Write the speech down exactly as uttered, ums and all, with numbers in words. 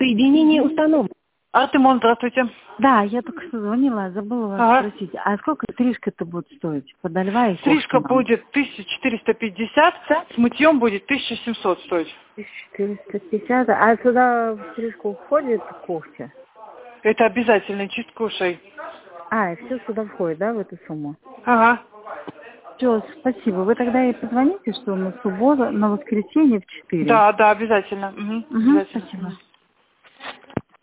Соединение установлено. Артемон, здравствуйте. Да, я только что звонила, забыла вас Ага. спросить. А сколько стрижка-то будет стоить? Подольва и Стрижка кошка нам? будет тысяча четыреста пятьдесят, с мытьем будет тысяча семьсот стоить. тысяча четыреста пятьдесят. А сюда в стрижку входит когти? Это обязательно, чистка ушей. А, и все сюда входит, да, в эту сумму? Ага. Все, спасибо. Вы тогда и позвоните, что на субботу, на воскресенье в четыре. Да, да, обязательно. Угу, Угу, обязательно. спасибо.